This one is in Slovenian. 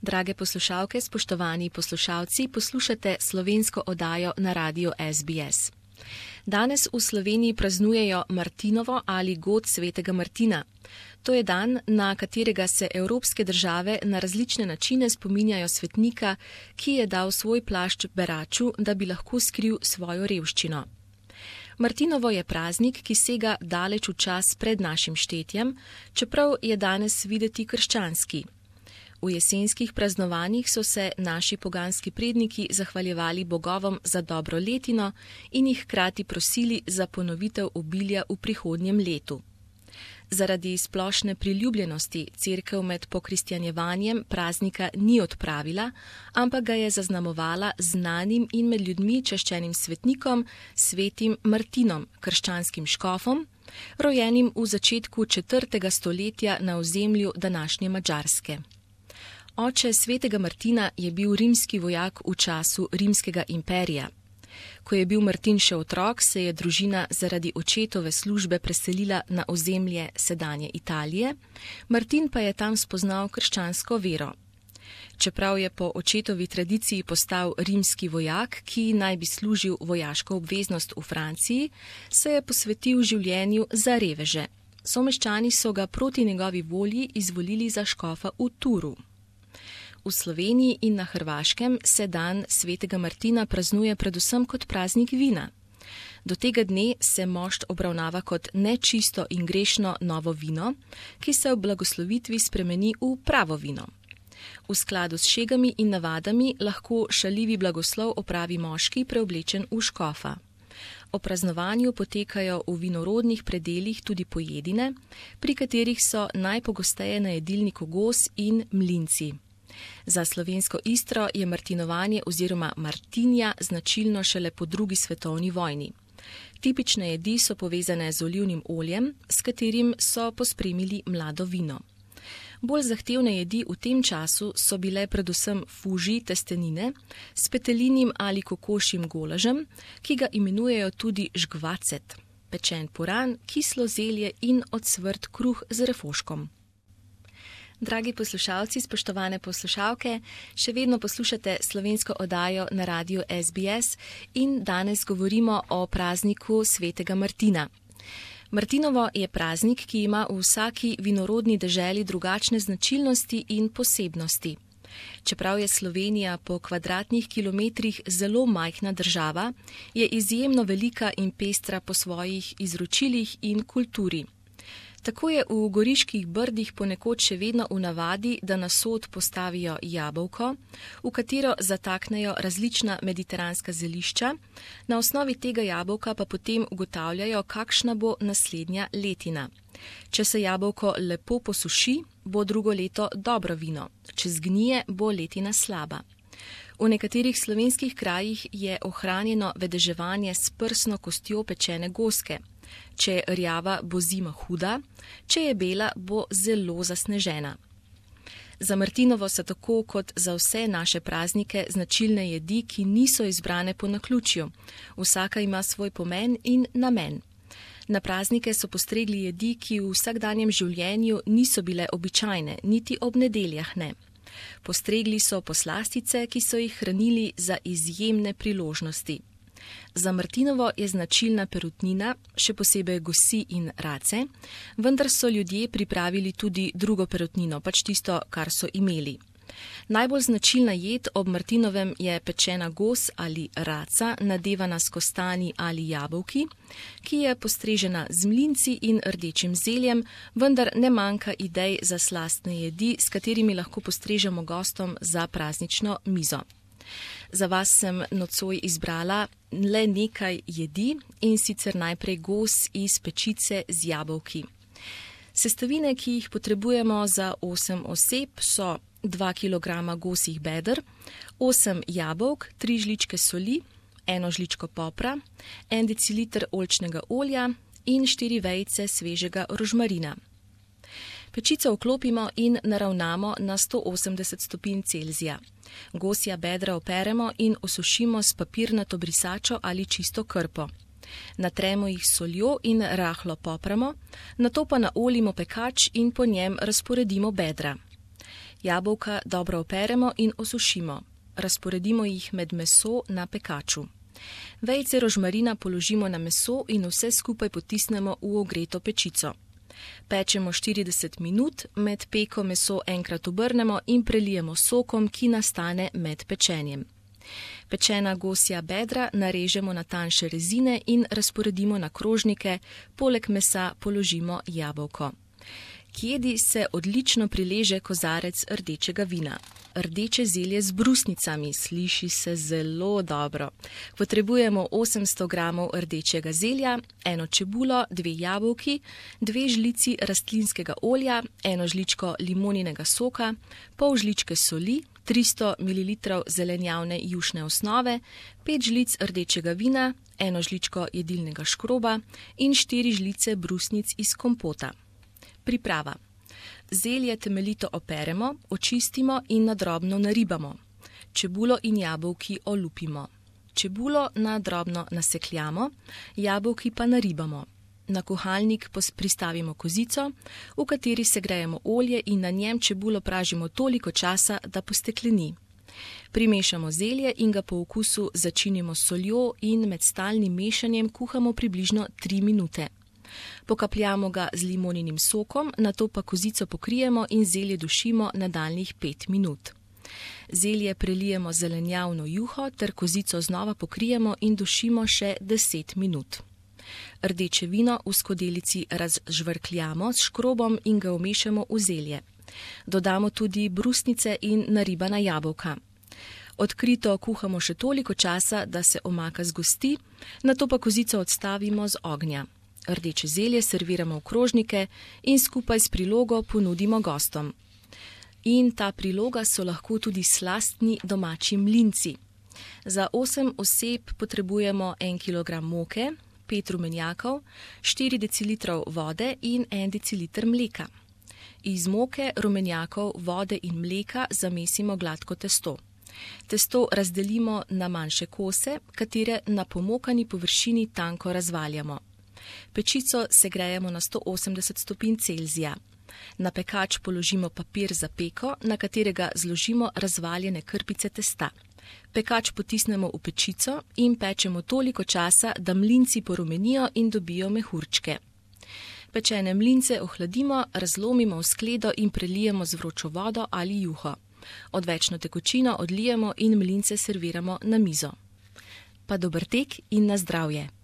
Drage poslušalke, spoštovani poslušalci, poslušate slovensko oddajo na radiu SBS. Danes v Sloveniji praznujejo Martinovo ali god svetega Martina. To je dan, na katerega se evropske države na različne načine spominjajo svetnika, ki je dal svoj plašč beraču, da bi lahko skril svojo revščino. Martinovo je praznik, ki sega daleč v čas pred našim štetjem, čeprav je danes videti krščanski. V jesenskih praznovanjih so se naši poganski predniki zahvaljevali bogovom za dobro letino in jih hkrati prosili za ponovitev obilja v prihodnjem letu. Zaradi splošne priljubljenosti cerkev med pokristjanjevanjem praznika ni odpravila, ampak ga je zaznamovala znanim in med ljudmi čaščenim svetnikom, svetim Martinom, krščanskim škofom, rojenim v začetku 4. stoletja na ozemlju današnje Madžarske. Oče svetega Martina je bil rimski vojak v času rimskega imperija. Ko je bil Martin še otrok, se je družina zaradi očetove službe preselila na ozemlje sedanje Italije, Martin pa je tam spoznal krščansko vero. Čeprav je po očetovi tradiciji postal rimski vojak, ki naj bi služil vojaško obveznost v Franciji, se je posvetil življenju za reveže. Someščani so ga proti njegovi volji izvolili za škofa v Turu. V Sloveniji in na Hrvaškem se dan svetega Martina praznuje predvsem kot praznik vina. Do tega dne se mošt obravnava kot nečisto in grešno novo vino, ki se ob blagoslovitvi spremeni v pravo vino. V skladu s šegami in navadami lahko šaljivi blagoslov opravi moški preoblečen v škofa. O praznovanju potekajo v vinorodnih predelih tudi pojedine, pri katerih so najpogosteje na jedilniku gos in mlinci. Za slovensko Istro je martinovanje oziroma martinja značilno šele po 2. svetovni vojni. Tipične jedi so povezane z olivnim oljem, s katerim so pospremili mlado vino. Bolj zahtevne jedi v tem času so bile predvsem fuži testenine s petelinim ali kokošjim golažem, ki ga imenujejo tudi žgvacet, pečen puran, kislo zelje in ocvrt kruh z refoškom. Dragi poslušalci, spoštovane poslušalke, še vedno poslušate slovensko oddajo na radiu SBS in danes govorimo o prazniku svetega Martina. Martinovo je praznik, ki ima v vsaki vinorodni deželi drugačne značilnosti in posebnosti. Čeprav je Slovenija po kvadratnih kilometrih zelo majhna država, je izjemno velika in pestra po svojih izročilih in kulturi. Tako je v Goriških Brdih ponekod še vedno v navadi, da na sod postavijo jabolko, v katero zataknejo različna mediteranska zelišča, na osnovi tega jabolka pa potem ugotavljajo, kakšna bo naslednja letina. Če se jabolko lepo posuši, bo drugo leto dobro vino, če zgnije, bo letina slaba. V nekaterih slovenskih krajih je ohranjeno vedeževanje s prsno kostjo pečene goske. Če je rjava, bo zima huda, če je bela, bo zelo zasnežena. Za Martinovo so tako kot za vse naše praznike značilne jedi, ki niso izbrane po naključju. Vsaka ima svoj pomen in namen. Na praznike so postregli jedi, ki v vsakdanjem življenju niso bile običajne, niti ob nedeljah ne. Postregli so poslastice, ki so jih hranili za izjemne priložnosti. Za Martinovo je značilna perutnina, še posebej gosi in race, vendar so ljudje pripravili tudi drugo perutnino, pač tisto, kar so imeli. Najbolj značilna jed ob Martinovem je pečena gos ali raca, nadevana s kostani ali jabolki, ki je postrežena z mlinci in rdečim zeljem, vendar ne manjka idej za slastne jedi, s katerimi lahko postrežemo gostom za praznično mizo. Za vas sem nocoj izbrala le nekaj jedi in sicer najprej gos iz pečice z jabolki. Sestavine, ki jih potrebujemo za 8 oseb, so 2 kg gosjih beder, 8 jabolk, 3 žličke soli, 1 žličko popra, 1 deciliter oljčnega olja in 4 vejice svežega rožmarina. Pečico vklopimo in naravnamo na 180 stopinj Celzija. Gosja bedra operemo in osušimo s papirnato brisačo ali čisto krpo. Natremo jih s soljo in rahlo popramo, nato pa naoljimo pekač in po njem razporedimo bedra. Jabolka dobro operemo in osušimo. Razporedimo jih med meso na pekaču. Vejice rožmarina položimo na meso in vse skupaj potisnemo v ogreto pečico. Pečemo 40 minut, med peko meso enkrat obrnemo in prelijemo sokom, ki nastane med pečenjem. Pečena gosja bedra narežemo na tanjše rezine in razporedimo na krožnike, poleg mesa položimo jabolko. K jedi se odlično prileže kozarec rdečega vina. Rdeče zelje z brusnicami, sliši se zelo dobro. Potrebujemo 800 gramov rdečega zelja, 1 čebulo, 2 jabolki, 2 žlici rastlinskega olja, 1 žličko limoninega soka, pol žličke soli, 300 ml zelenjavne jušne osnove, 5 žlic rdečega vina, 1 žličko jedilnega škroba in 4 žlice brusnic iz kompota. Priprava. Zelje temeljito operemo, očistimo in na drobno naribamo. Čebulo in jabolki olupimo. Čebulo na drobno nasekljamo, jabolki pa naribamo. Na kuhalnik pristavimo kozico, v kateri segrejemo olje in na njem čebulo pražimo toliko časa, da postekleni. Primešamo zelje in ga po okusu začinimo s soljo in med stalnim mešanjem kuhamo približno 3 minute. Pokapljamo ga z limoninim sokom, nato pa kozico pokrijemo in zelje dušimo nadaljnjih 5 minut. Zelje prelijemo z zelenjavno juho ter kozico znova pokrijemo in dušimo še 10 minut. Rdeče vino v skodelici razžvrkljamo s škrobom in ga vmešamo v zelje. Dodamo tudi brusnice in naribana jabolka. Odkrito kuhamo še toliko časa, da se omaka zgosti, nato pa kozico odstavimo z ognja. Rdeče zelje serviramo v krožnike in skupaj s prilogo ponudimo gostom. In ta priloga so lahko tudi slastni domači mlinci. Za 8 oseb potrebujemo 1 kg moke, 5 rumenjakov, 4 decilitrov vode in 1 deciliter mleka. Iz moke, rumenjakov, vode in mleka zamesimo gladko testo. Testo razdelimo na manjše kose, katere na pomokani površini tanko razvaljamo. Pečico segrejemo na 180 stopinj Celzija. Na pekač položimo papir za peko, na katerega zložimo razvaljene krpice testa. Pekač potisnemo v pečico in pečemo toliko časa, da mlinci porumenijo in dobijo mehurčke. Pečene mlince ohladimo, razlomimo v skledo in prelijemo z vročo vodo ali juho. Odvečno tekočino odlijemo in mlince serviramo na mizo. Pa dober tek in na zdravje!